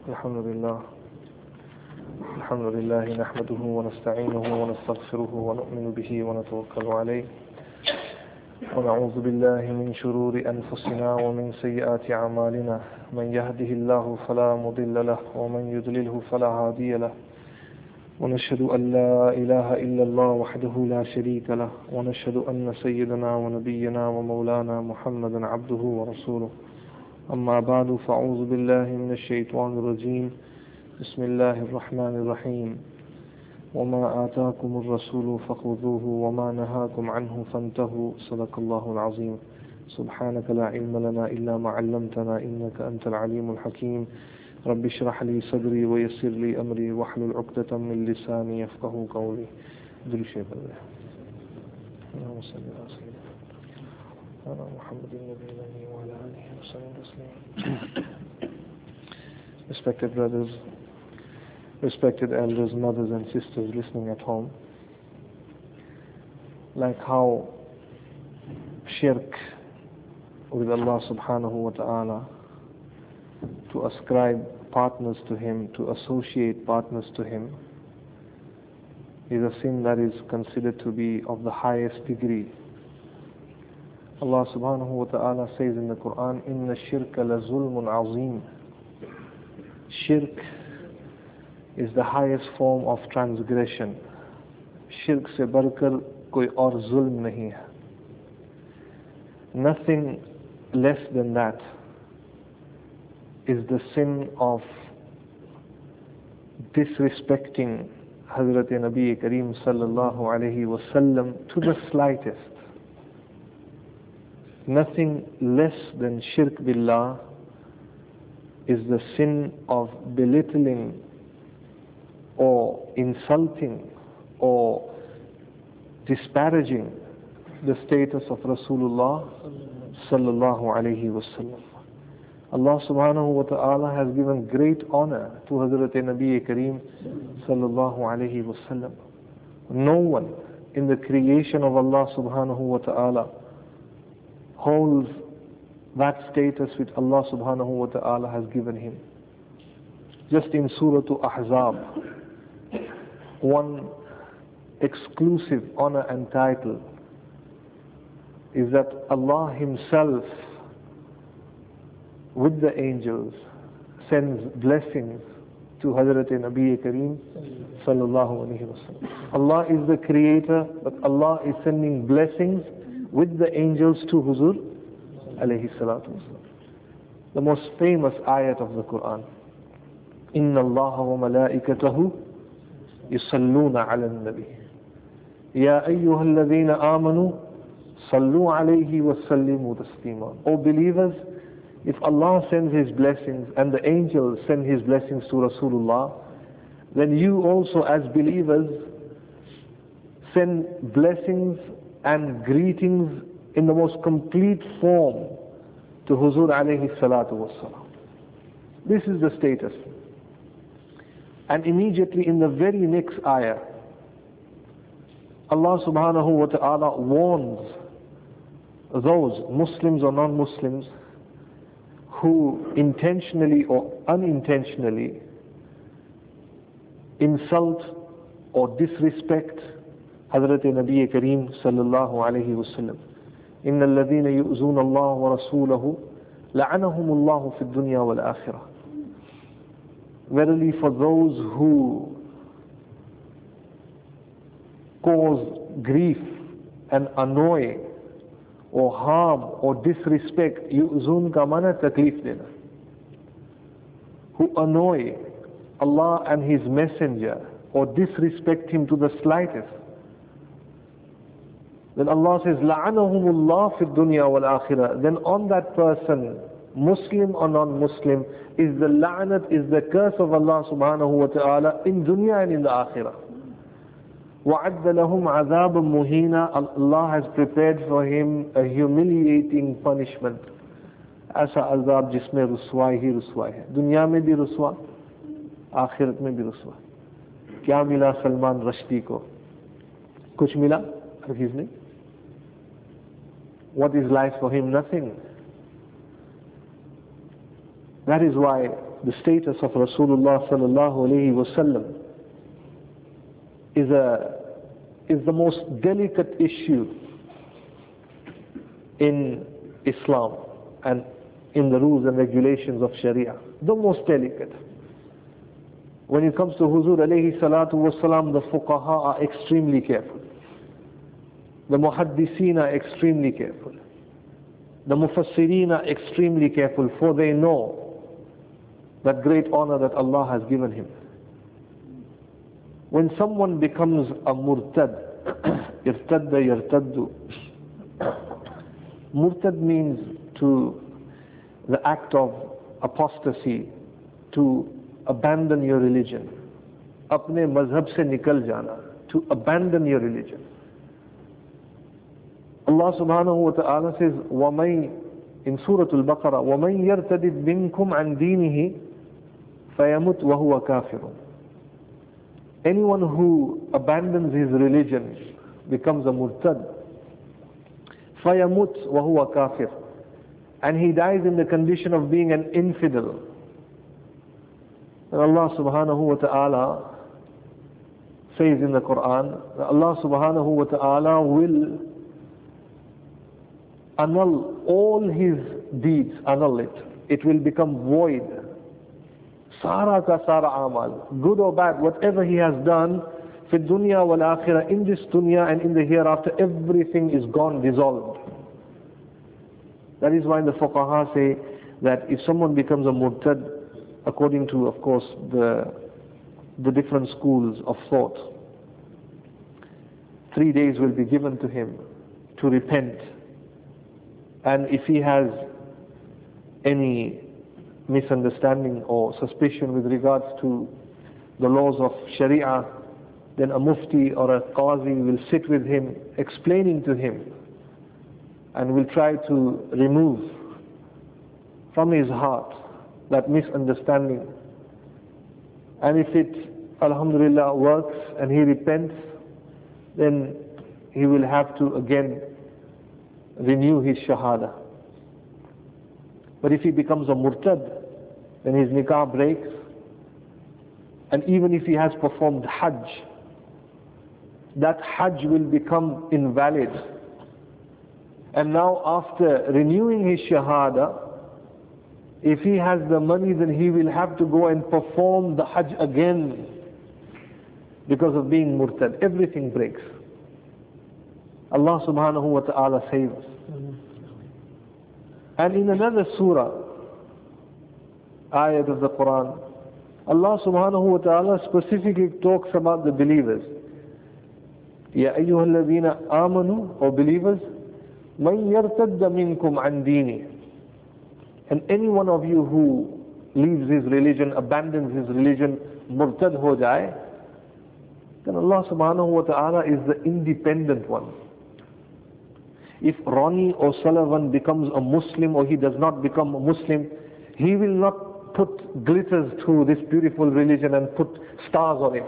الحمد لله نحمده ونستعينه ونستغفره ونؤمن به ونتوكل عليه ونعوذ بالله من شرور أنفسنا ومن سيئات أعمالنا من يهده الله فلا مضل له ومن يضلله فلا هادي له ونشهد أن لا إله إلا الله وحده لا شريك له ونشهد أن سيدنا ونبينا ومولانا محمدا عبده ورسوله أما بعد فأعوذ بالله من الشيطان الرجيم بسم الله الرحمن الرحيم وما آتاكم الرسول فخذوه وما نهاكم عنه فانتهوا صدق الله العظيم سبحانك لا علم لنا إلا ما علمتنا إنك أنت العليم الحكيم رب اشرح لي صدري ويسر لي أمري واحلل عقدة من لساني يفقهوا قولي درشة بالله اللهم صل على سيدنا محمد النبي الأمي وعلى آله وصحبه وسلم. Respected brothers, respected elders, mothers and sisters listening at home, like how shirk with Allah subhanahu wa ta'ala, to ascribe partners to Him, to associate partners to Him, is a sin that is considered to be of the highest degree. Allah subhanahu wa ta'ala says in the Quran, إِنَّ الشِّرْكَ لَظُلْمٌ عَظِيمٌ. Shirk is the highest form of transgression. Shirk se barkar koi aur zulm nahi hai. Nothing less than that is the sin of disrespecting Hazrat Nabi Kareem sallallahu alayhi wasallam to the slightest. Nothing less than shirk billah is the sin of belittling or insulting or disparaging the status of Rasulullah sallallahu alayhi wasallam. Allah subhanahu wa ta'ala has given great honor to Hazrat Nabi Kareem sallallahu alayhi wasallam. No one in the creation of Allah subhanahu wa ta'ala holds that status which Allah subhanahu wa ta'ala has given him. Just in Surah Ahzab, one exclusive honor and title is that Allah Himself with the angels sends blessings to Hazrat Nabi Kareem sallallahu alayhi wa sallam. Allah is the creator, but Allah is sending blessings with the angels to Huzur alayhi salatu wasalam. The most famous ayat of the Quran, إِنَّ اللَّهَ وَمَلَائِكَتَهُ يُصَلُّونَ عَلَى النَّبِيِّ يَا أَيُّهَا الَّذِينَ آمَنُوا صَلُّوا عَلَيْهِ وَسَلِّمُوا تَسْلِيمًا. O believers, if Allah sends His blessings and the angels send His blessings to Rasulullah, then you also as believers send blessings and greetings in the most complete form to Huzur alayhi salatu wassalam. This is the status. And immediately in the very next ayah, Allah subhanahu wa ta'ala warns those Muslims or non-Muslims who intentionally or unintentionally insult or disrespect Hazrat Nabi Kareem sallallahu alayhi wa sallam. إِنَّ الَّذِينَ يُؤْذُونَ اللَّهَ وَرَسُولَهُ لَعَنَهُمُ اللَّهُ فِي الدُّنْيَا وَالْآخِرَةِ. Verily for those who cause grief and annoy or harm or disrespect, yu'zun ka mana taklif dena, who annoy Allah and His Messenger or disrespect Him to the slightest, then Allah says, لَعَنَهُمُ اللَّهُ فِي الدُّنْيَا وَالْآخِرَةِ. Then on that person, Muslim or non-Muslim, is the la'nat, is the curse of Allah subhanahu wa ta'ala in dunya and in the akhirah. وَعَدَّ لَهُمْ عَذَابٌ مُهِينًا. Allah has prepared for him a humiliating punishment. ऐसा अज़ाब जिसमें रुसवाई ही रुसवाई है. दुनिया में भी रुसवा, आखिरत में भी रुसवा. क्या मिला सलमान रश्दी को? कुछ मिला? हरगिज़ नहीं. What is life for him? Nothing. That is why the status of Rasulullah sallallahu alayhi wasallam is the most delicate issue in Islam and in the rules and regulations of Sharia. The most delicate. When it comes to Huzur alayhi salatu wasalam, the fuqaha are extremely careful. The muhaddiseen are extremely careful. The mufassireen are extremely careful, for they know that great honor that Allah has given him. When someone becomes a murtad, irtadda yartaddu. Murtad means to the act of apostasy, to abandon your religion. Apne mazhab se nikal jana, to abandon your religion. Allah subhanahu wa ta'ala says, وَمَنْ in Surah Al-Baqarah, وَمَنْ يَرْتَدِدْ مِنْكُمْ عَنْ دِينِهِ فَيَمُتْ وَهُوَ كَافِرٌ. Anyone who abandons his religion becomes a murtad. فَيَمُتْ وَهُوَ كَافِرٌ. And he dies in the condition of being an infidel. And Allah subhanahu wa ta'ala says in the Quran, that Allah subhanahu wa ta'ala will annul all his deeds, annul it. It will become void. Sara ka sara amal, good or bad, whatever he has done, fi dunya wal akhirah, in this dunya and in the hereafter, everything is gone, dissolved. That is why the fuqaha say that if someone becomes a murtad, according to, of course, the different schools of thought, 3 days will be given to him to repent. And if he has any misunderstanding or suspicion with regards to the laws of Sharia, then a mufti or a qazi will sit with him, explaining to him, and will try to remove from his heart that misunderstanding. And if it, alhamdulillah, works and he repents, then he will have to again renew his shahada. But if he becomes a murtad, then his nikah breaks. And even if he has performed hajj, that hajj will become invalid. And now after renewing his shahada, if he has the money, then he will have to go and perform the hajj again because of being murtad. Everything breaks. Allah subhanahu wa ta'ala saves us. And in another surah, ayat of the Quran, Allah subhanahu wa ta'ala specifically talks about the believers. Ya ayyuhalladhina amanu, or believers, man yartadda minkum an dini. And any one of you who leaves his religion, abandons his religion, murtad ho jaye, then Allah subhanahu wa ta'ala is the independent one. If Ronnie O'Sullivan becomes a Muslim or he does not become a Muslim, he will not put glitters to this beautiful religion and put stars on it.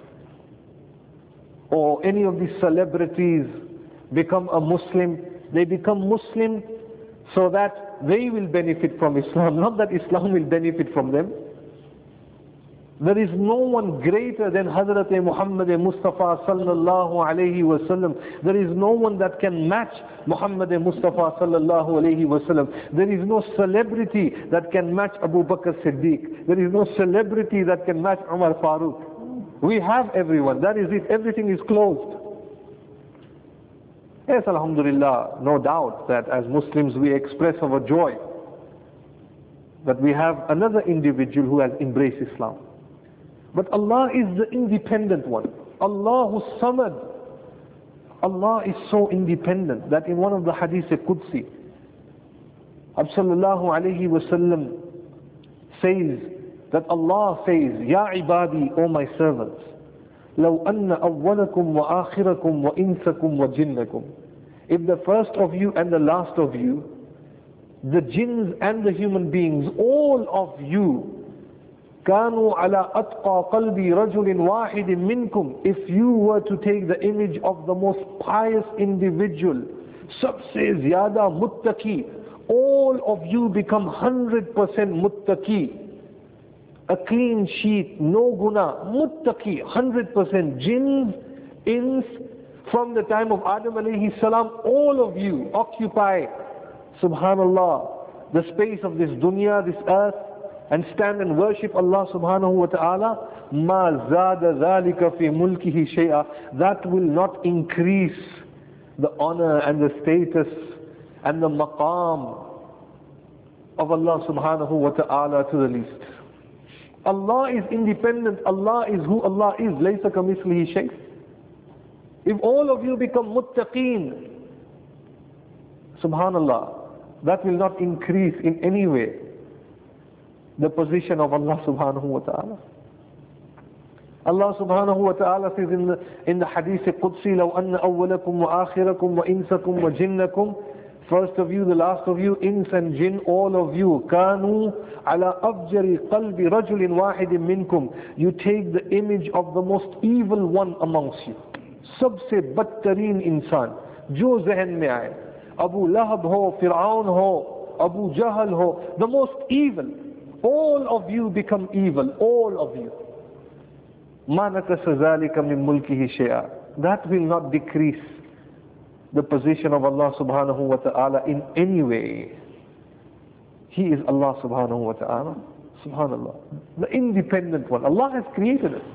Or any of these celebrities become a Muslim, they become Muslim so that they will benefit from Islam, not that Islam will benefit from them. There is no one greater than Hazrat Muhammad Mustafa sallallahu alayhi wasallam. There is no one that can match Muhammad Mustafa sallallahu alayhi wasallam. There is no celebrity that can match Abu Bakr Siddiq. There is no celebrity that can match Umar Farooq. We have everyone. That is it. Everything is closed. Yes, alhamdulillah, no doubt that as Muslims we express our joy that we have another individual who has embraced Islam. But Allah is the independent one. Allahu Samad. Allah is so independent that in one of the Hadith Qudsi, Abd sallallahu alayhi wasallam says that Allah says, Ya ibadi, O my servants, لو أن أولكم وآخركم وإنسكم وجنكم. If the first of you and the last of you, the jinns and the human beings, all of you, كانوا على أتقى قلب رجل واحد منكم, if you were to take the image of the most pious individual, सबसे ज़्यादा muttaqi, all of you become 100% muttaqi. a clean sheet, no guna, muttaqi, 100%, jinns, ins, from the time of Adam alayhi salam, all of you occupy, subhanallah, the space of this dunya, this earth, and stand and worship Allah subhanahu wa ta'ala. Ma zada dhalika fi mulkihi shay'a. That will not increase the honor and the status and the maqam of Allah subhanahu wa ta'ala to the least. Allah is independent. Allah is who Allah is. Laysa kamithlihi shay. If all of you become muttaqeen, subhanallah, that will not increase in any way the position of Allah subhanahu wa ta'ala. Allah subhanahu wa ta'ala says in the hadith Qudsi, لَوْ أَنَّ أَوَّلَكُمْ وَآخِرَكُمْ وَإِنسَكُمْ وَجِنَّكُمْ, first of you, the last of you, ins and jinn, all of you, كَانُوا عَلَى أَفْجَرِ قَلْبِ رَجُلٍ وَاحِدٍ مِّنْكُمْ, you take the image of the most evil one amongst you. सबसे बदतरीन इंसान जो जहन में आए, Abu Lahab ho, Fir'aun ho, Abu Jahl ho, the most evil, all of you become evil, all of you. مَا نَكَسَ ذَلِكَ مِن مُلْكِهِ شَيْئًا. That will not decrease the position of Allah subhanahu wa ta'ala in any way. He is Allah subhanahu wa ta'ala, subhanallah, the independent one. Allah has created us.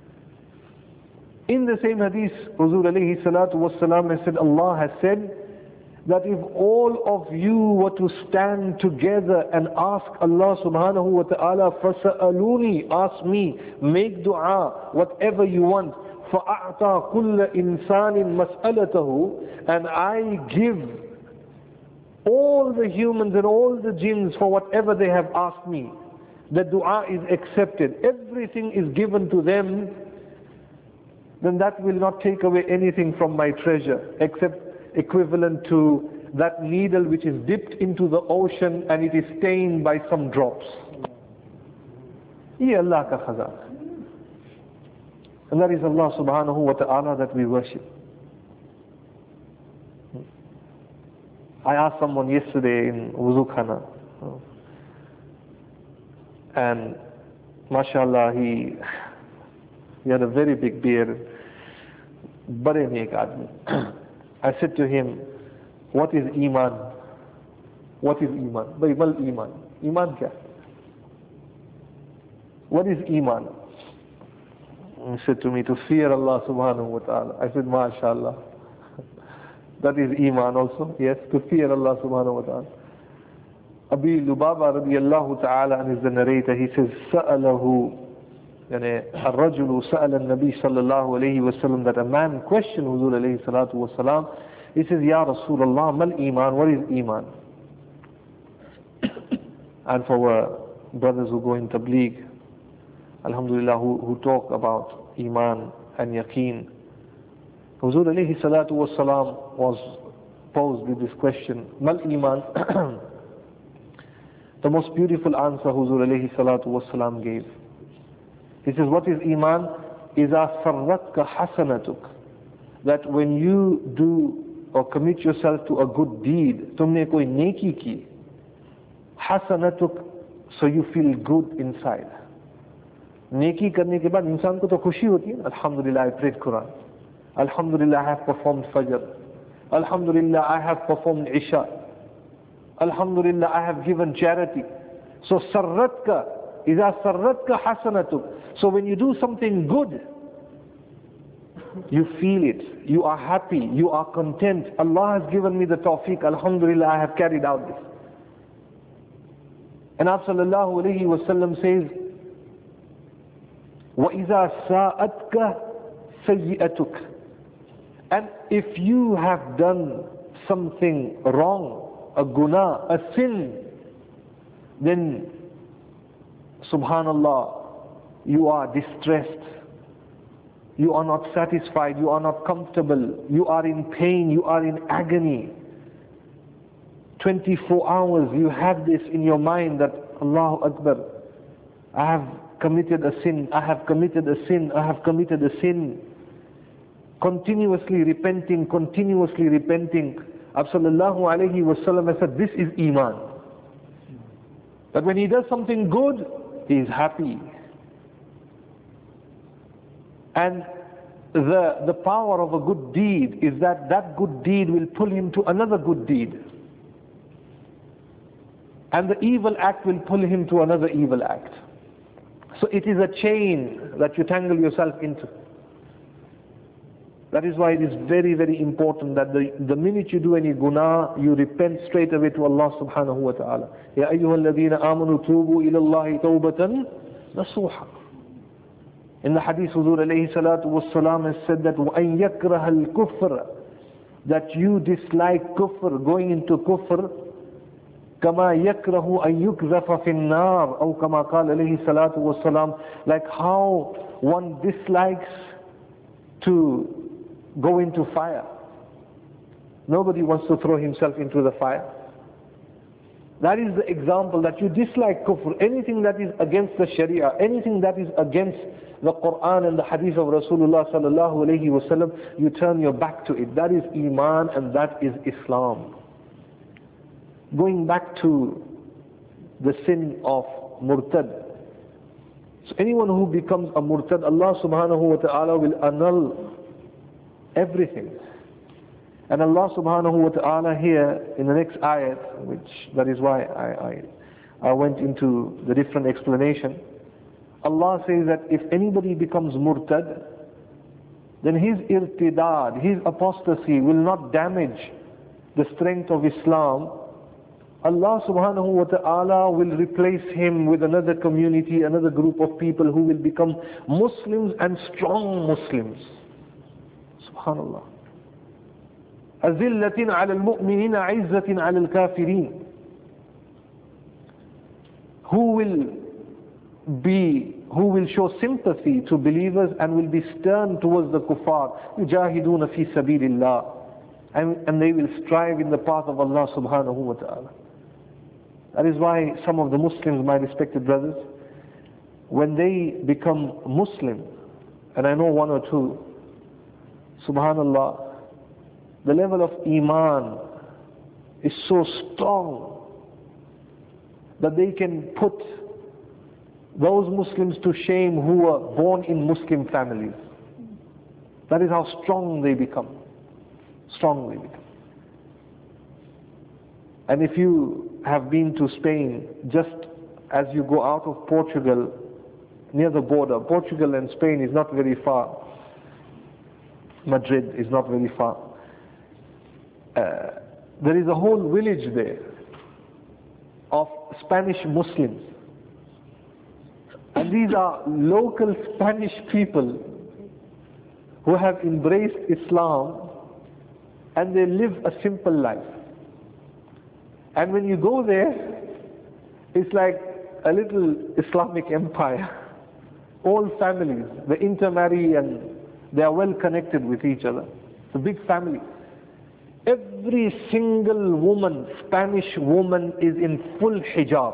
In the same hadith, Huzur alayhi salatu wassalam has said, Allah has said that if all of you were to stand together and ask Allah subhanahu wa ta'ala, فَسَأَلُونِي, ask me, make dua, whatever you want, فَأَعْطَى كُلَّ إِنسَانٍ مَسْأَلَتَهُ, and I give all the humans and all the jinns for whatever they have asked me, the dua is accepted, everything is given to them, then that will not take away anything from my treasure, except equivalent to that needle which is dipped into the ocean and it is stained by some drops. Ye Allah ka khazana. And that is Allah subhanahu wa ta'ala that we worship. I asked someone yesterday in Wuzu Khana, and mashallah, he had a very big beard, bade neek aadmi. I said to him, what is Iman? What is Iman? Bhai, mal Iman. Iman kya? What is Iman? He said to me, to fear Allah subhanahu wa ta'ala. I said, MashaAllah. That is Iman also. Yes, to fear Allah subhanahu wa ta'ala. Abi Lubaba radiyallahu ta'ala, and is the narrator, he says, Sa'alahu, الرجل سأل النبي صلى الله عليه وسلم, that a man questioned Huzur alayhi salatu wasalam. He says, Ya Rasulullah, mal Iman, what is Iman? And for our brothers who go in Tabligh, alhamdulillah, who talk about Iman and Yaqeen, Huzur alayhi salatu wasalam was posed with this question, mal Iman? The most beautiful answer Huzur alayhi salatu wasalam gave. He says, what is Iman? إِذَا سَرَّتْكَ حَسَنَتُكَ, that when you do or commit yourself to a good deed, tumne koi neki ki, hasanatuk, so you feel good inside. Neki karne ke baad insan ko to khushi hoti hai. Alhamdulillah, I prayed Quran. Alhamdulillah, I have performed Fajr. Alhamdulillah, I have performed Isha. Alhamdulillah, I have given charity. So sarratka, إِذَا سَرَّتْكَ حَسَنَتُكَ, so when you do something good, you feel it, you are happy, you are content. Allah has given me the tawfiq, alhamdulillah, I have carried out this. And Nabi sallallahu alayhi wa sallam says, وَإِذَا سَاءَتْكَ سَيِّئَتُكَ, and if you have done something wrong, a guna, a sin, then subhanallah, you are distressed, you are not satisfied, you are not comfortable, you are in pain, you are in agony. 24 hours you have this in your mind that Allahu Akbar, I have committed a sin, I have committed a sin, I have committed a sin. Continuously repenting, continuously repenting. Sallallahu alayhi wa sallam has said, this is Iman. That when he does something good, he is happy. And the power of a good deed is that that good deed will pull him to another good deed. And the evil act will pull him to another evil act. So it is a chain that you tangle yourself into. That is why it is very, very important that the minute you do any guna, you repent straight away to Allah subhanahu wa ta'ala. Ya ayyuhal ladhina amanu tubu ila Allahi tawbatan nasuha. In the hadith, Huzur alayhi salatu was salam has said that وَأَن يَكْرَهَ الْكُفْرَ, that you dislike kufr, going into kufr, كَمَا يَكْرَهُ أَن يُكْذَفَ فِي النَّارِ, أو كَمَا قال alayhi salatu was salam, like how one dislikes to go into fire. Nobody wants to throw himself into the fire. That is the example, that you dislike kufr, anything that is against the sharia, anything that is against the Quran and the hadith of Rasulullah sallallahu alayhi wa sallam, you turn your back to it. That is iman and that is Islam. Going back to the sin of murtad. So anyone who becomes a murtad, Allah subhanahu wa ta'ala will annul everything. And Allah subhanahu wa ta'ala here in the next ayat, that is why I went into the different explanation. Allah says that if anybody becomes murtad, then his irtidad, his apostasy will not damage the strength of Islam. Allah subhanahu wa ta'ala will replace him with another community, another group of people who will become Muslims and strong Muslims. Subhanallah. أَذِلَّةٍ عَلَى الْمُؤْمِنِينَ عِزَّةٍ عَلَى الْكَافِرِينَ. Who will show sympathy to believers and will be stern towards the kuffar. يُجَاهِدُونَ فِي سَبِيلِ اللَّهِ, and they will strive in the path of Allah subhanahu wa ta'ala. That is why some of the Muslims, my respected brothers, when they become Muslim, and I know one or two, subhanallah, the level of iman is so strong that they can put those Muslims to shame who were born in Muslim families. That is how strong they become. Strong they become. And if you have been to Spain, just as you go out of Portugal, near the border, Portugal and Spain is not very far. Madrid is not very far. There is a whole village there of Spanish Muslims. And these are local Spanish people who have embraced Islam and they live a simple life. And when you go there, it's like a little Islamic empire. All families, they intermarry and they are well connected with each other. It's a big family. Every single woman, Spanish woman, is in full hijab.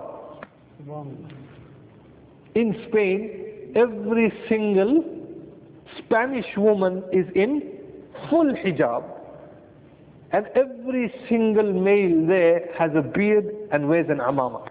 In Spain, every single Spanish woman is in full hijab. And every single male there has a beard and wears an amama.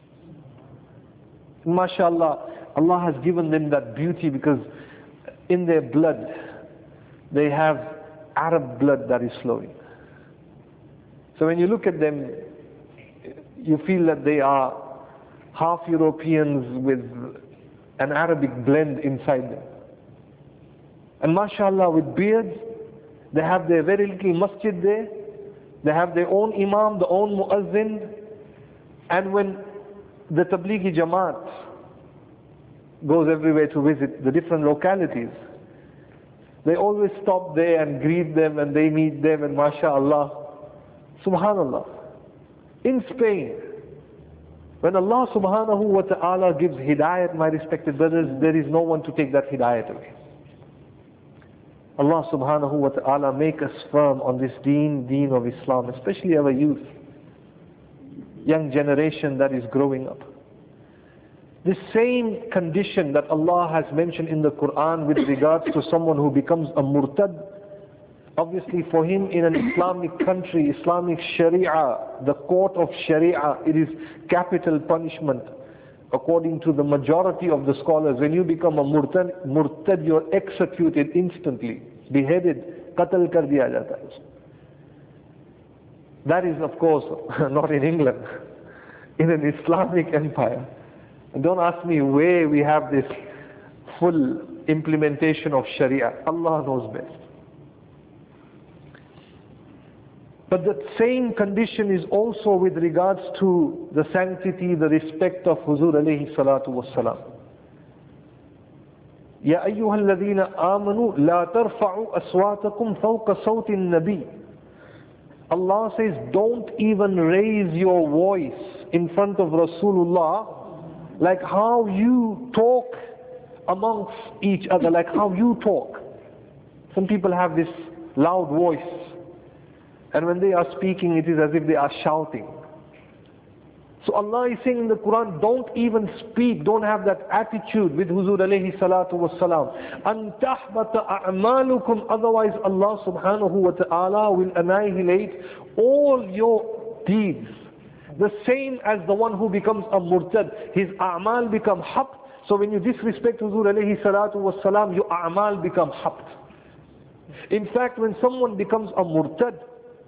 MashaAllah, Allah has given them that beauty because in their blood, they have Arab blood that is flowing. So when you look at them, you feel that they are half Europeans with an Arabic blend inside them. And mashallah, with beards, they have their very little masjid there, they have their own imam, their own muazzin, and when the Tablighi Jamaat goes everywhere to visit the different localities, they always stop there and greet them and they meet them, and mashallah, subhanallah. In Spain, when Allah subhanahu wa ta'ala gives hidayat, my respected brothers, there is no one to take that hidayat away. Allah subhanahu wa ta'ala make us firm on this deen of Islam, especially our youth, young generation that is growing up. The same condition that Allah has mentioned in the Quran with regards to someone who becomes a murtad, obviously for him in an Islamic country, Islamic Sharia, the court of Sharia, it is capital punishment. according to the majority of the scholars, when you become a murtad, you're executed instantly, beheaded, qatl kar diya jata hai. That is, of course, not in England, in an Islamic empire. And don't ask me where we have this full implementation of Sharia. Allah knows best. But the same condition is also with regards to the sanctity, the respect of Huzur alayhi salatu wassalam. Ya ayyuha alladhina amanu la tarfa'u aswatakum fawqa sawti an-nabi. Allah says, don't even raise your voice in front of Rasulullah like how you talk amongst each other, like how you talk. Some people have this loud voice, and when they are speaking, it is as if they are shouting. So Allah is saying in the Quran, don't even speak, don't have that attitude with Huzur alayhi salatu wassalam. An tahbata a'malukum, otherwise Allah subhanahu wa ta'ala will annihilate all your deeds. The same as the one who becomes a murtad, his a'mal become habt. So when you disrespect Huzur alayhi salatu wassalam, your a'mal become habt. In fact, when someone becomes a murtad,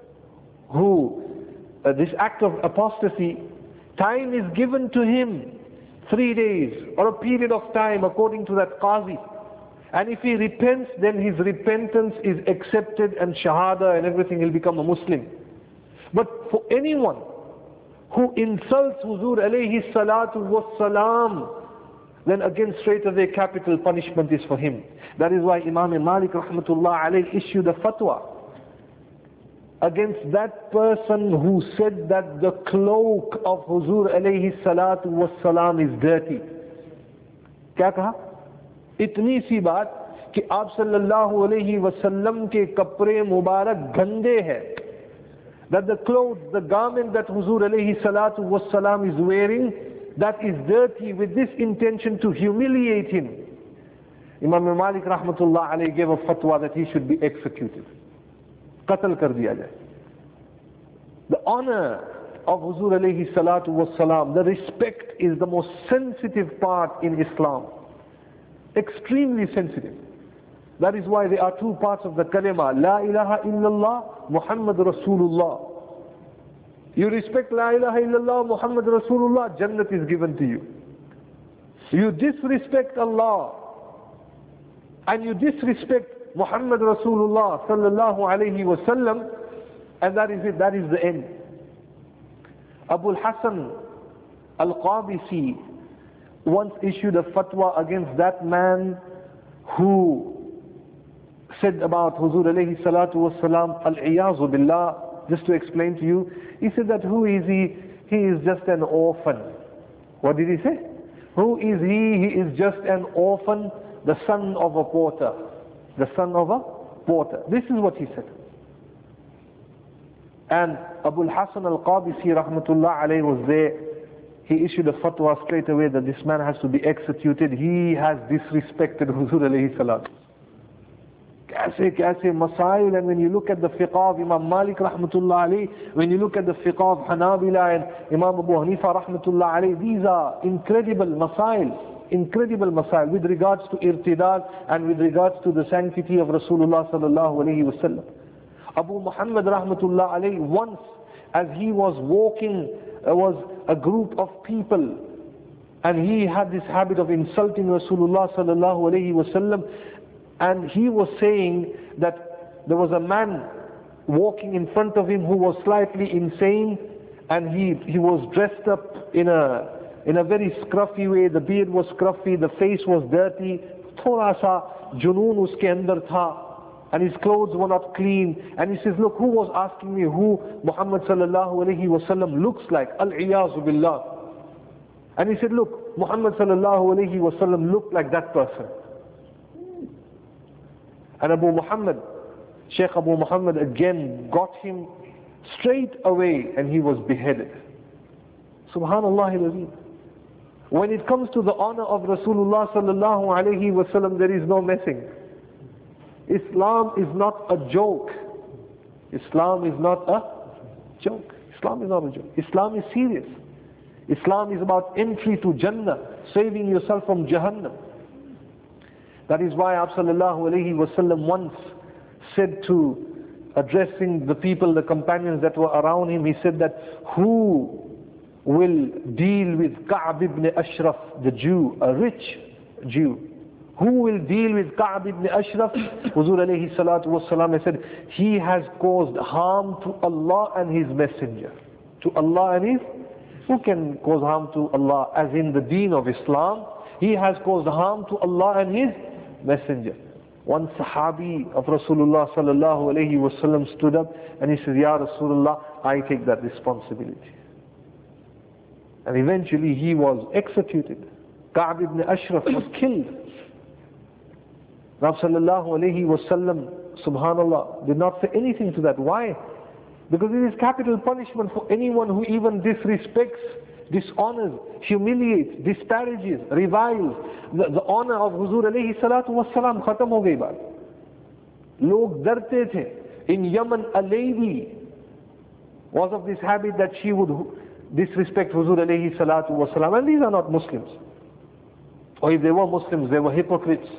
who this act of apostasy, time is given to him, 3 days or a period of time according to that qazi. And if he repents, then his repentance is accepted and shahada and everything, he'll become a Muslim. But for anyone who insults Huzur alayhi salatu wassalam, then again straight away capital punishment is for him. That is why Imam Malik rahmatullah alayhi issued a fatwa against that person who said that the cloak of Huzur alayhi salatu wassalam is dirty. क्या कहा? इतनी सी बात कि आप सल्लल्लाहु अलैहि वसल्लम के कपड़े मुबारक गंदे हैं. That the clothes, the garment that Huzur alayhi salatu wassalam is wearing, that is dirty, with this intention to humiliate him. Imam Malik rahmatullah alayhi gave a fatwa that he should be executed. Qatl kar diya jaye. The honor of Huzur alayhi salatu wassalam, the respect is the most sensitive part in Islam. Extremely sensitive. That is why there are two parts of the kalima. La ilaha illallah, Muhammad Rasulullah. You respect La ilaha illallah, Muhammad Rasulullah, Jannat is given to you. You disrespect Allah and you disrespect Muhammad Rasulullah sallallahu alayhi wa sallam, and that is it, that is the end. Abu al-Hasan al-Qabisi once issued a fatwa against that man who said about Huzur alayhi salatu wassalam, al-iyazu billah. Just to explain to you, he said that who is he? He is just an orphan. What did he say? Who is he? He is just an orphan, the son of a porter. The son of a porter. This is what he said. And Abu al-Hasan al-Qabisi rahmatullah alayhi was there. He issued a fatwa straight away that this man has to be executed. He has disrespected Huzur alayhi salatu. Kaise masail. And when you look at the fiqh of Imam Malik rahmatullah alayhi, when you look at the fiqh of Hanabila and Imam Abu Hanifa rahmatullah alayhi, these are incredible masail with regards to irtidal and with regards to the sanctity of Rasulullah sallallahu alayhi wa sallam. Abu Muhammad rahmatullah alayhi, once as he was walking, was a group of people, and he had this habit of insulting Rasulullah sallallahu alayhi wa sallam, and he was saying that there was a man walking in front of him who was slightly insane, and he was dressed up in a very scruffy way. The beard was scruffy, the face was dirty, thoda sa junoon uske andar tha, and his clothes were not clean. And he says, look, who was asking me who Muhammad sallallahu alayhi wa sallam looks like? Al-iyazu billah. And he said, look, Muhammad sallallahu alayhi wa sallam looked like that person. And Shaykh Abu Muhammad again got him straight away, and he was beheaded. Subhanallah al-Azim. When it comes to the honor of Rasulullah sallallahu alayhi wa sallam, there is no messing. Islam is not a joke. Islam is not a joke. Islam is not a joke. Islam is serious. Islam is about entry to Jannah, saving yourself from Jahannam. That is why Prophet ﷺ once said to, addressing the people, the companions that were around him, he said that, who will deal with Ka'b ibn Ashraf, the Jew, a rich Jew? Who will deal with Ka'b ibn Ashraf? Huzur alayhi salatu wasalam said, he has caused harm to Allah and His Messenger. To Allah and His, who can cause harm to Allah? As in the deen of Islam, he has caused harm to Allah and His Messenger. One Sahabi of Rasulullah sallallahu alayhi wasallam stood up and he said, Ya Rasulullah, I take that responsibility. And eventually he was executed. Ka'b ibn Ashraf was killed. Prophet sallallahu alayhi wasallam, subhanallah, did not say anything to that. Why? Because it is capital punishment for anyone who even disrespects, dishonors, humiliates, disparages, reviles the honor of Huzur alayhi salatu wassalam. Khatam ho gayi baat. Log darte the. In Yemen, a lady was of this habit that she would disrespect Huzur alayhi salatu wassalam. And these are not Muslims. Or if they were Muslims, they were hypocrites.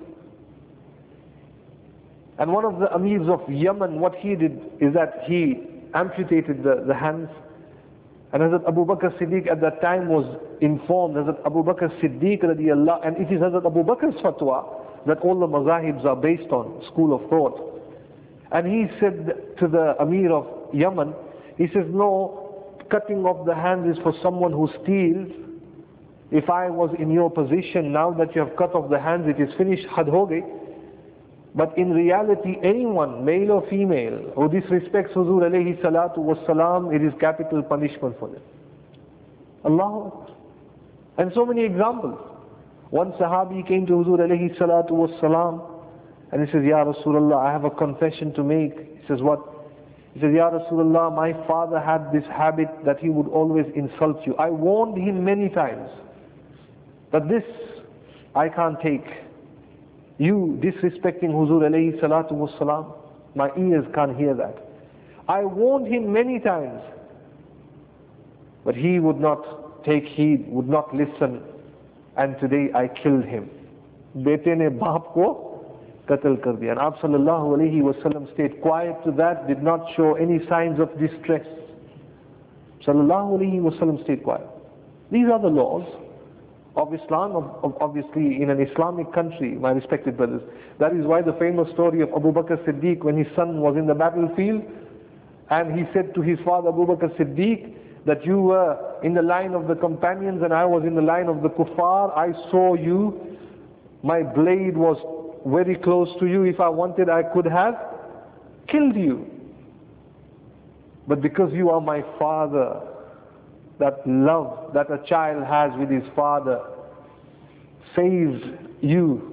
And one of the amirs of Yemen, what he did is that he amputated the hands. And Hazrat Abu Bakr Siddiq at that time was informed, Hazrat Abu Bakr Siddiq radiallahu, and it is Hazrat Abu Bakr's fatwa that all the mazahibs are based on, school of thought. And he said to the Amir of Yemen, he says, no, cutting off the hands is for someone who steals. If I was in your position, now that you have cut off the hands, it is finished, had ho gayi. But in reality, anyone, male or female, who disrespects Huzur alayhi salatu wassalam, it is capital punishment for them. Allahu Akbar. And so many examples. One Sahabi came to Huzur alayhi salatu wassalam, and he says, Ya Rasulullah, I have a confession to make. He says, what? He says, Ya Rasulullah, my father had this habit that he would always insult you. I warned him many times, but this I can't take. You disrespecting Huzur alayhi salatu wassalam, my ears can't hear that. I warned him many times, but he would not take heed, would not listen, and today I killed him. Bete ne baap ko qatl kar diya. And Aap sallallahu alayhi wasallam stayed quiet to that, did not show any signs of distress. Sallallahu alayhi wasallam stayed quiet. These are the laws of Islam, obviously in an Islamic country, my respected brothers. That is why the famous story of Abu Bakr Siddiq, when his son was in the battlefield, and he said to his father Abu Bakr Siddiq, that you were in the line of the companions and I was in the line of the kuffar. I saw you, my blade was very close to you. If I wanted, I could have killed you. But because you are my father, that love that a child has with his father saved you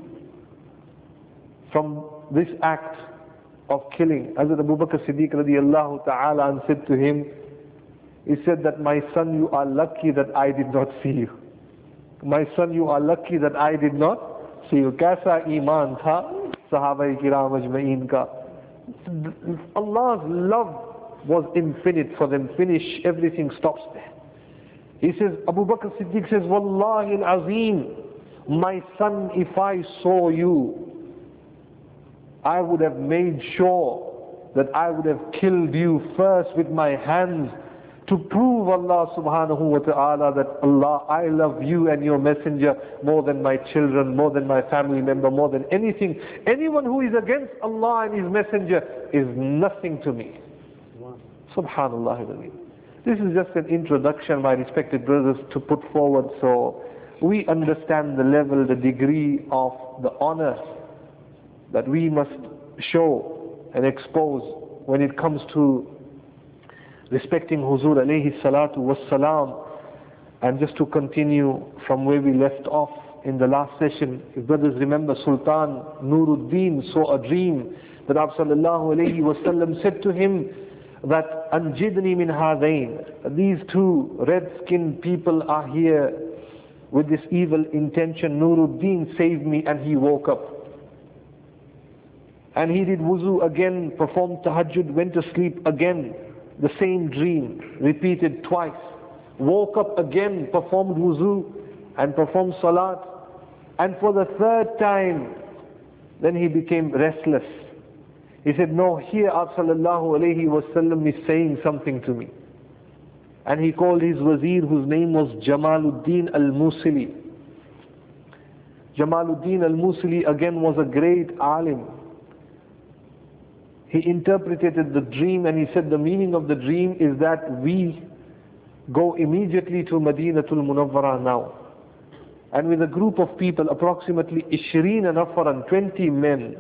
from this act of killing. Hazrat Abu Bakr Siddiq radiallahu ta'ala and said to him, he said that, my son, you are lucky that I did not see you. My son, you are lucky that I did not see you. Kaisa iman tha Sahaba kiram ajma'in ka. Allah's love was infinite for them. Finish, everything stops there. He says, Abu Bakr Siddiq says, Wallahi al-Azim, my son, if I saw you, I would have made sure that I would have killed you first with my hands to prove Allah subhanahu wa ta'ala that Allah, I love you and your messenger more than my children, more than my family member, more than anything. Anyone who is against Allah and His messenger is nothing to me. Subhanallah. This is just an introduction, my respected brothers, to put forward so we understand the level, the degree of the honor that we must show and expose when it comes to respecting Huzur alayhi salatu wassalam. And just to continue from where we left off in the last session, if brothers remember, Sultan Nuruddin saw a dream that Prophet sallallahu alayhi wasallam said to him that Anjidni min hadain, these two red-skinned people are here with this evil intention. Nuruddin, save me. And he woke up. And he did wuzu again, performed tahajjud, went to sleep again. The same dream, repeated twice. woke up again, performed wuzu and performed salat. And for the third time, then he became restless. He said, no, here sallallahu alayhi wasallam is saying something to me. And he called his wazir, whose name was Jamaluddin al-Musili. Jamaluddin al-Musili again was a great alim. He interpreted the dream and he said the meaning of the dream is that we go immediately to Madinatul Munawwara now. And with a group of people, approximately 20 nafaran, 20 men.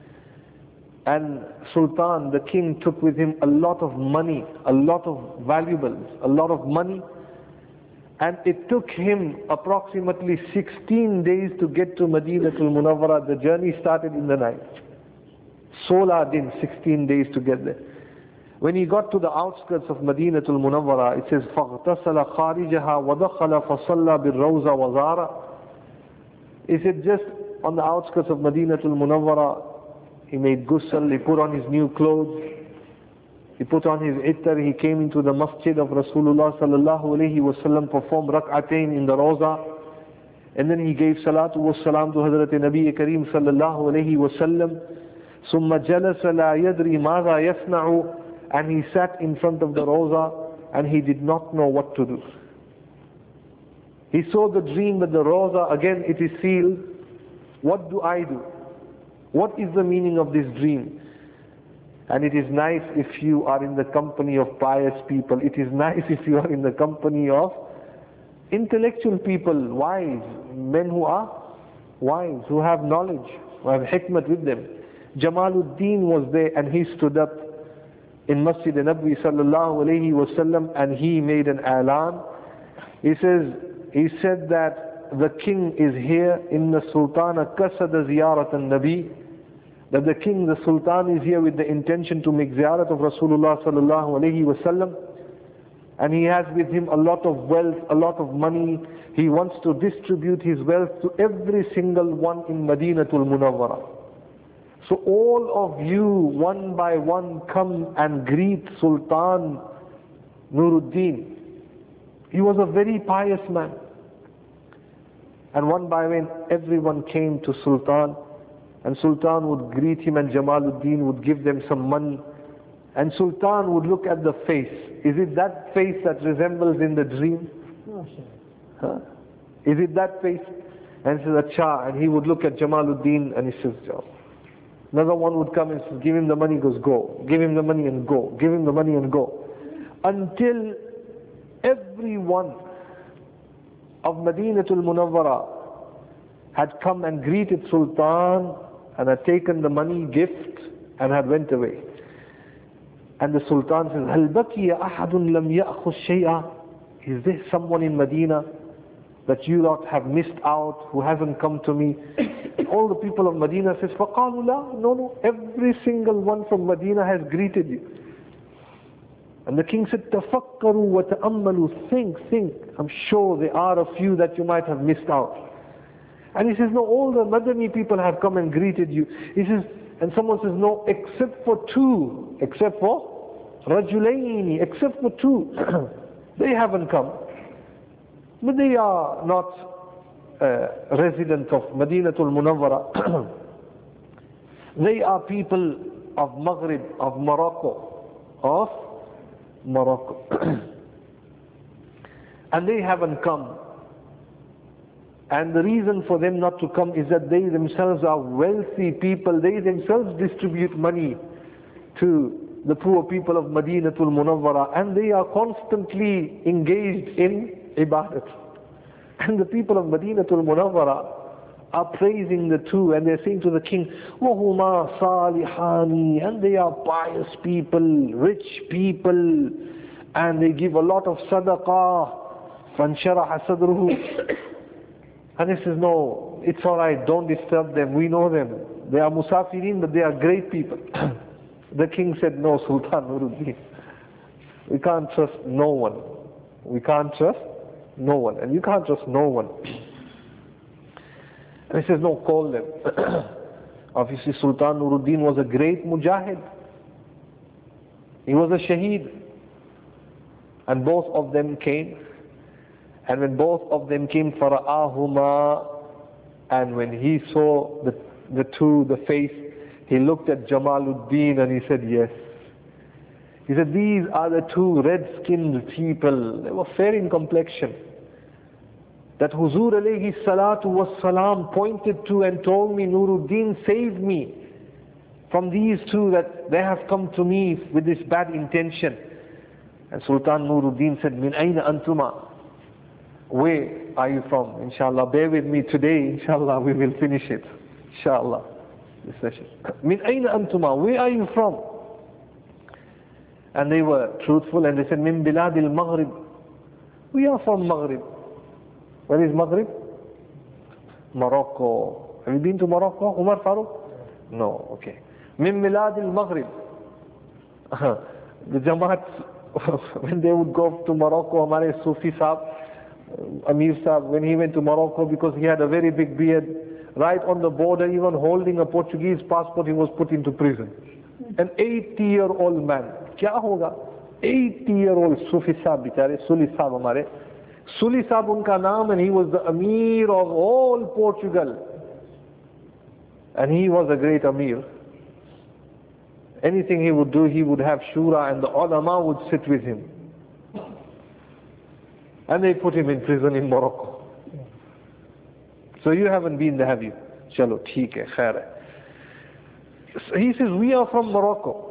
And Sultan, the king, took with him a lot of money, a lot of valuables, a lot of money. And it took him approximately 16 days to get to Madinatul Munawwara. The journey started in the night. 16 din, 16 days to get there. When he got to the outskirts of Madinatul Munawwara, it says, فَاغْتَسَلَ خَارِجَهَا وَدَخَلَ فَصَلَّى بِالرَّوْزَ وَزَارَ. He said just on the outskirts of Madinatul Munawwara, he made ghusl, he put on his new clothes, he put on his ittar, he came into the masjid of Rasulullah sallallahu alayhi wasallam, performed rak'atayn in the Rawza, and then he gave salatu wa salam to Hazrat Nabi Kareem sallallahu alayhi wasallam. ثُمَّ جَلَسَ لَا يَدْرِي مَاذَا يَصْنَعُ. And he sat in front of the Rawza and he did not know what to do. He saw the dream that the Rawza, again it is sealed. What do I do? What is the meaning of this dream? And it is nice if you are in the company of pious people. It is nice if you are in the company of intellectual people, wise, men who are wise, who have knowledge, who have hikmat with them. Jamaluddin was there and he stood up in Masjid Nabwi sallallahu alayhi wasallam and he made an alan. He said that the king is here, inna sultana qasada ziyarat an-nabi, that the king, the sultan is here with the intention to make ziyarat of Rasulullah sallallahu alayhi wasallam, and he has with him a lot of wealth, a lot of money. He wants to distribute his wealth to every single one in Madinatul Munawwara. So all of you, one by one, come and greet Sultan Nuruddin. He was a very pious man. And one by one, everyone came to Sultan, and Sultan would greet him and Jamaluddin would give them some money. And Sultan would look at the face. Is it that face that resembles in the dream? Huh? Is it that face? And he says, Acha. And he would look at Jamaluddin and he says, oh. Another one would come and says, give him the money, he goes, go. Give him the money and go. Give him the money and go. Until everyone of Madinatul Munawwara had come and greeted Sultan and had taken the money, gift, and had went away. And the Sultan says, هَلْ بَكِيَ أَحَدٌ لَمْ يَأْخُذْ شَيْئًا. Is there someone in Medina that you lot have missed out, who hasn't come to me? All the people of Medina says, فَقَالُوا لَا. No, every single one from Medina has greeted you. And the king said, تَفَكَّرُوا وَتَأَمَّلُوا. Think. I'm sure there are a few that you might have missed out. And he says, no, all the Madani people have come and greeted you. He says, and someone says, no, except for two. Except for Rajulayni. Except for two. They haven't come. But they are not residents of Madinatul Munawwara. They are people of Maghrib, of Morocco. And they haven't come. And the reason for them not to come is that they themselves are wealthy people. They themselves distribute money to the poor people of Madinatul Munawwara, and they are constantly engaged in ibadat. And the people of Madinatul Munawwara are praising the two, and they're saying to the king, وَهُمَا صَالِحَانِ. And they are pious people, rich people, and they give a lot of sadaqah. فَانْشَرَحَ صَدْرُهُ. And he says, no, it's alright, don't disturb them, we know them. They are musafirin, but they are great people. The king said, no, Sultan Nuruddin, we can't trust no one. We can't trust no one. And you can't trust no one. And he says, no, call them. Obviously, Sultan Nuruddin was a great mujahid. He was a shaheed. And both of them came. And when both of them came, فَرَآهُمَا, and when he saw the two, the face, he looked at Jamaluddin and he said, yes. He said, these are the two red-skinned people. They were fair in complexion, that Huzur alayhi salatu was salam pointed to and told me, Nuruddin, save me from these two, that they have come to me with this bad intention. And Sultan Nuruddin said, Min ayna antuma? Where are you from? Inshallah, bear with me today. Inshallah, we will finish it. Inshallah, this session. Min ayna antuma? Where are you from? And they were truthful and they said, Min biladil Maghrib. We are from Maghrib. Where is Maghrib? Morocco. Have you been to Morocco, Umar Farooq? No, okay. Min biladil Maghrib. The Jamaat, when they would go to Morocco, Hamare Sufi Sahib, Amir Sahib, when he went to Morocco, because he had a very big beard, right on the border, even holding a Portuguese passport, he was put into prison. An 80-year-old man. Kya hoga? 80-year-old Sufi Sahib, bichare, Suli Sahib hamare. Suli Sahib unka naam, and he was the Amir of all Portugal. And he was a great Amir. Anything he would do, he would have shura, and the ulama would sit with him. And they put him in prison in Morocco. So you haven't been there, have you? Chalo, theek hai, khair hai. So he says, we are from Morocco.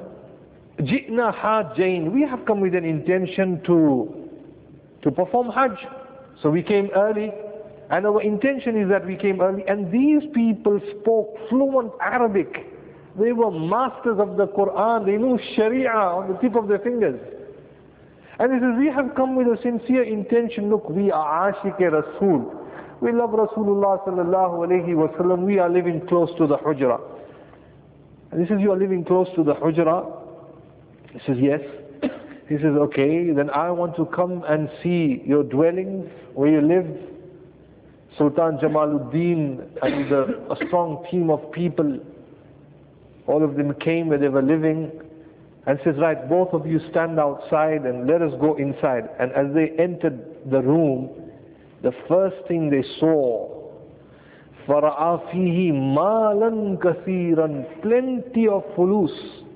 Ji'na hajjain. We have come with an intention to perform Hajj. So we came early. And our intention is that we came early. And these people spoke fluent Arabic. They were masters of the Quran. They knew Sharia on the tip of their fingers. And he says, we have come with a sincere intention. Look, we are Ashik-e-Rasool. We love Rasulullah sallallahu alayhi wa sallam. We are living close to the Hujra. And he says, you are living close to the Hujra? He says, yes. He says, okay, then I want to come and see your dwellings, where you live. Sultan Jamaluddin and a strong team of people, all of them came where they were living, and says, right, both of you stand outside and let us go inside. And as they entered the room, the first thing they saw, فَرَعَى فِيهِ مَالًا كَثِيرًا, plenty of fulus,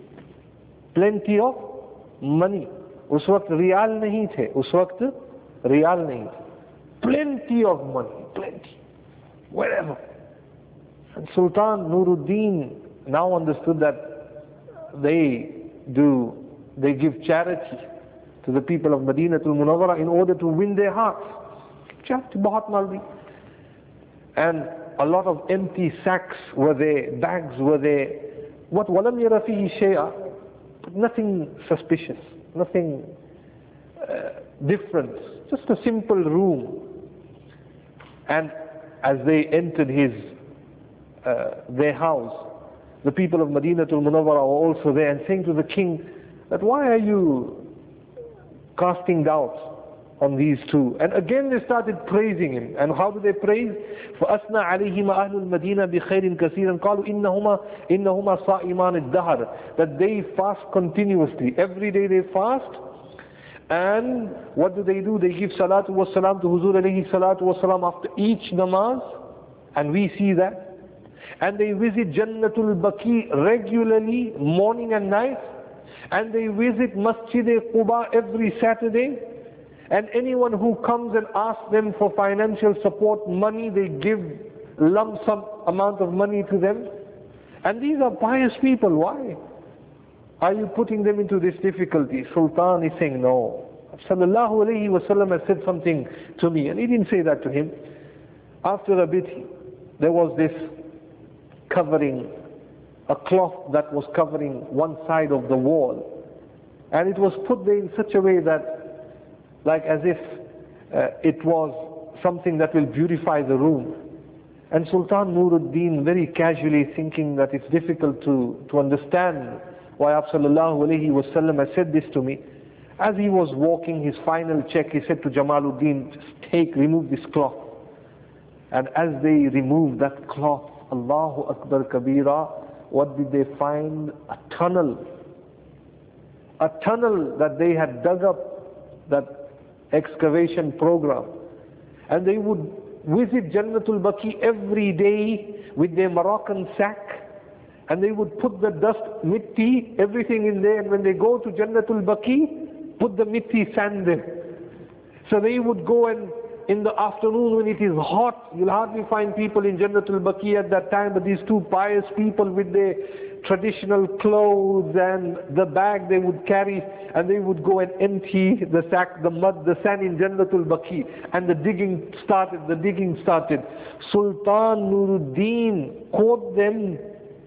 plenty of money. Us waqt riyal nahi the, us waqt riyal nahi the. Plenty of money, plenty, wherever. And Sultan Nuruddin now understood that they give charity to the people of Madinatul Munawwara in order to win their hearts. Charity bahut maldi. And a lot of empty sacks were there, bags were there. What walam yara fihi shay'a, nothing suspicious, nothing different, just a simple room. And as they entered their house, the people of Madinatul Munawwara were also there and saying to the king that, why are you casting doubts on these two? And again they started praising him. And how do they praise? فَأَثْنَى عَلَيْهِمَا أَهْلُ الْمَدِينَةِ بِخَيْرٍ كَثِيرًا قَالُوا إِنَّهُمَا صَائِمَانِ الدَّهَرِ, that they fast continuously. Every day they fast. And what do? They give salatu wa salam to Huzur alayhi salatu wa salam after each namaz. And we see that. And they visit Jannatul Baqi regularly, morning and night. And they visit Masjid-e-Quba every Saturday. And anyone who comes and asks them for financial support, money, they give lump sum amount of money to them. And these are pious people. Why are you putting them into this difficulty? Sultan is saying, no. Sallallahu alayhi wa sallam has said something to me. And he didn't say that to him. After a bit, there was this covering, a cloth that was covering one side of the wall. And it was put there in such a way that, like as if it was something that will beautify the room. And Sultan Nuruddin, very casually thinking that it's difficult to understand why Sallallahu Alaihi Wasallam has said this to me, as he was walking his final check, he said to Jamaluddin, just remove this cloth. And as they removed that cloth, Allahu Akbar Kabira, what did they find? A tunnel. A tunnel that they had dug up, that excavation program. And they would visit Jannatul Baqi every day with their Moroccan sack, and they would put the dust, mitti, everything in there, and when they go to Jannatul Baqi, put the mitti, sand there. So they would go, and in the afternoon when it is hot, you'll hardly find people in Jannatul Baqi at that time, but these two pious people with their traditional clothes and the bag they would carry, and they would go and empty the sack, the mud, the sand in Jannatul Baqi, and the digging started. Sultan Nuruddin caught them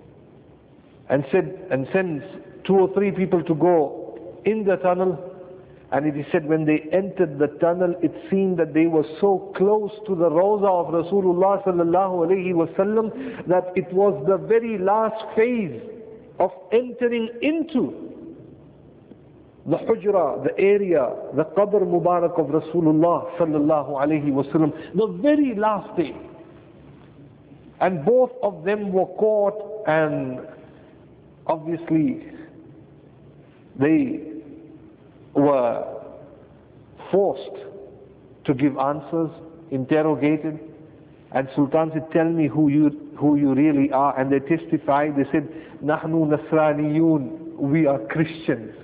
and said, and sent 2 or 3 people to go in the tunnel. And it is said when they entered the tunnel, it seemed that they were so close to the Rawza of Rasulullah sallallahu alaihi wasallam that it was the very last phase of entering into the Hujra, the area, the Qabr Mubarak of Rasulullah sallallahu alaihi wasallam, the very last day. And both of them were caught, and obviously they were forced to give answers, interrogated, and Sultan said, tell me who you really are. And they testified, they said, Nahnu Nasraniyun, we are Christians.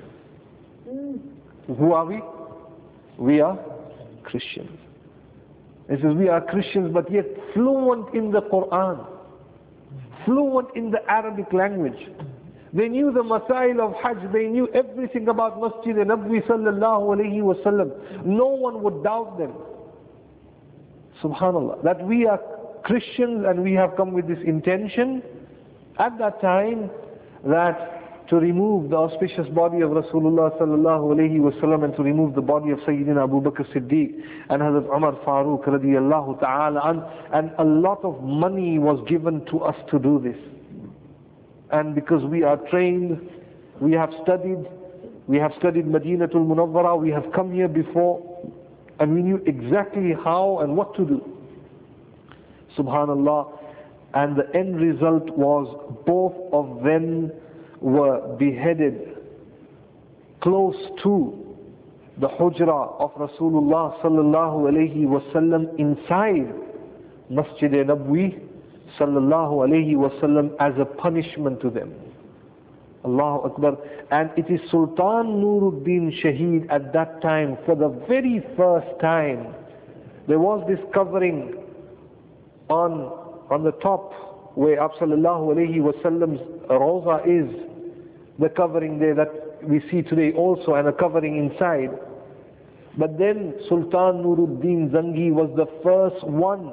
Who are we? We are Christians. He says, we are Christians, but yet fluent in the Quran, fluent in the Arabic language. They knew the masail of Hajj, they knew everything about Masjid Nabawi sallallahu alayhi wa sallam. No one would doubt them. Subhanallah. That we are Christians and we have come with this intention at that time, that to remove the auspicious body of Rasulullah sallallahu alayhi wa sallam, and to remove the body of Sayyidina Abu Bakr Siddiq and Hazrat Umar Farooq radiyallahu ta'ala, and a lot of money was given to us to do this. And because we are trained, we have studied Madinatul Munawwara, we have come here before, and we knew exactly how and what to do. Subhanallah. And the end result was both of them were beheaded close to the Hujra of Rasulullah sallallahu alayhi wasallam inside Masjid Nabawi sallallahu alayhi wasallam as a punishment to them. Allahu Akbar. And it is Sultan Nuruddin Shaheed at that time, for the very first time, there was this covering on the top where Abu sallallahu alayhi wasallam's Rawza is, the covering there that we see today also, and a covering inside. But then Sultan Nuruddin Zangi was the first one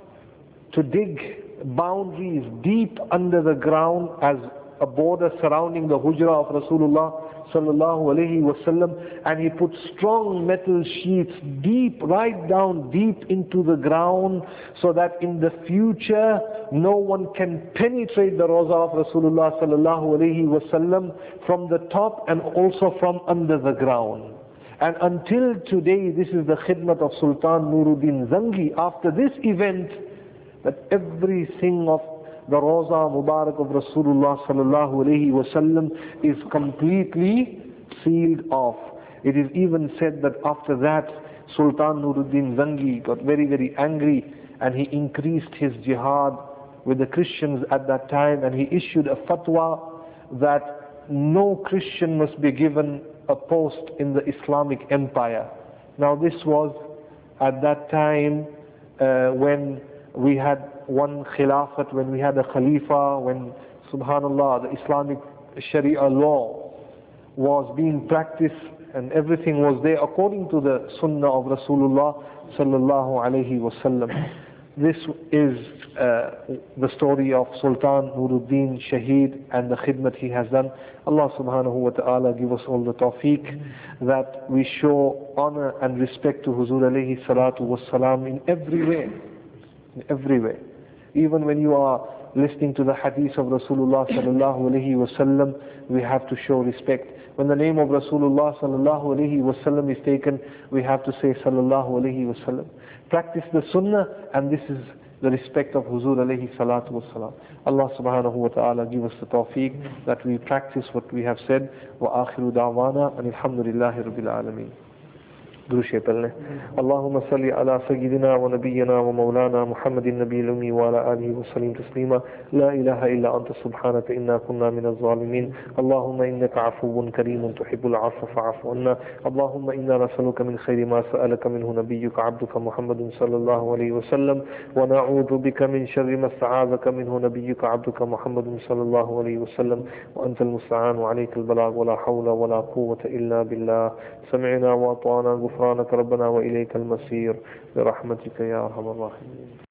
to dig boundaries deep under the ground as a border surrounding the Hujra of Rasulullah sallallahu alayhi wasallam, and he put strong metal sheets deep, right down deep into the ground, so that in the future no one can penetrate the Rawza of Rasulullah sallallahu alayhi wasallam from the top and also from under the ground. And until today, this is the khidmat of Sultan Nuruddin Zangi. After this event, that everything of the Rawza Mubarak of Rasulullah sallallahu alayhi wasallam is completely sealed off. It is even said that after that, Sultan Nuruddin Zangi got very, very angry, and he increased his jihad with the Christians at that time, and he issued a fatwa that no Christian must be given a post in the Islamic Empire. Now this was at that time when we had one Khilafat, when we had a Khalifa, when, subhanallah, the Islamic Sharia law was being practiced and everything was there according to the Sunnah of Rasulullah sallallahu alayhi wasallam. This is the story of Sultan Nuruddin Shaheed and the khidmat he has done. Allah subhanahu wa ta'ala give us all the tawfiq that we show honor and respect to Huzur alayhi salatu wassalam in every way. In every way. Even when you are listening to the hadith of Rasulullah sallallahu alayhi wasallam, we have to show respect. When the name of Rasulullah sallallahu alayhi wasallam is taken, we have to say sallallahu alayhi wasallam. Practice the sunnah, and this is the respect of Huzur alayhi salatu wassalam. Allah subhanahu wa ta'ala give us the tawfiq that we practice what we have said. Wa akhiru da'wana and alhamdulillahi rabbil alameen. दुरूद पढ़ लें। अल्लाहुम्मा सल्लि अला सय्यिदिना व नबिय्यिना व मौलाना मुहम्मदिन नबिय्यिल उम्मी व अला आलिहि व सल्लिम तस्लीमा। ला इलाहा इल्ला अंता सुब्हानका इन्ना कुन्ना मिनज़ ज़ालिमीन। अल्लाहुम्मा इन्नका अफ़ुव्वुन करीमुन तुहिब्बुल अफ़्व फ़अफ़ु अन्ना। अल्लाहुम्मा इन्ना नसअलुका मिन खैरि मा सअलका मिन्हु नबिय्युका अब्दुका मुहम्मदुन सल्लल्लाहु अलैहि वसल्लम व नऊज़ु बिका मिन शर्रि मा इस्तआज़का मिन्हु नबिय्युका अब्दुका मुहम्मदुन सल्लल्लाहु अलैहि वसल्लम व अंतल मुस्तआन व अलैकल बलाग व ला हौला व ला कुव्वता इल्ला बिल्लाह। समिअना व अताअना गुफ़रानक रब्बना व इलैकल मसीर बिरहमतिका या अरहमर राहिमीन।